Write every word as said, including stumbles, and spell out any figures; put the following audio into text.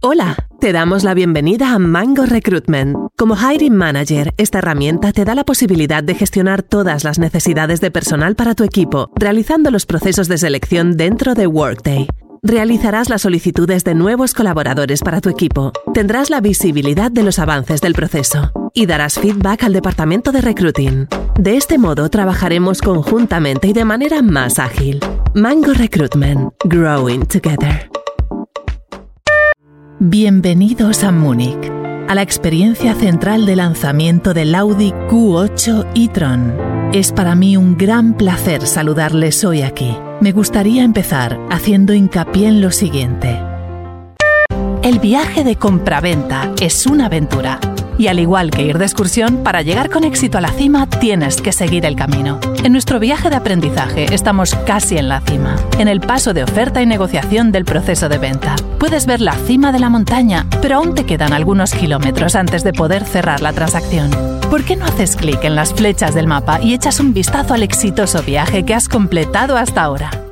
Hola, te damos la bienvenida a Mango Recruitment. Como Hiring Manager, esta herramienta te da la posibilidad de gestionar todas las necesidades de personal para tu equipo, realizando los procesos de selección dentro de Workday. Realizarás las solicitudes de nuevos colaboradores para tu equipo, tendrás la visibilidad de los avances del proceso y darás feedback al departamento de recruiting. De este modo, trabajaremos conjuntamente y de manera más ágil. Mango Recruitment. Growing Together. Bienvenidos a Múnich, a la experiencia central de lanzamiento del Audi Q ocho e-tron. Es para mí un gran placer saludarles hoy aquí. Me gustaría empezar haciendo hincapié en lo siguiente. El viaje de compraventa es una aventura. Y al igual que ir de excursión, para llegar con éxito a la cima tienes que seguir el camino. En nuestro viaje de aprendizaje estamos casi en la cima, en el paso de oferta y negociación del proceso de venta. Puedes ver la cima de la montaña, pero aún te quedan algunos kilómetros antes de poder cerrar la transacción. ¿Por qué no haces clic en las flechas del mapa y echas un vistazo al exitoso viaje que has completado hasta ahora?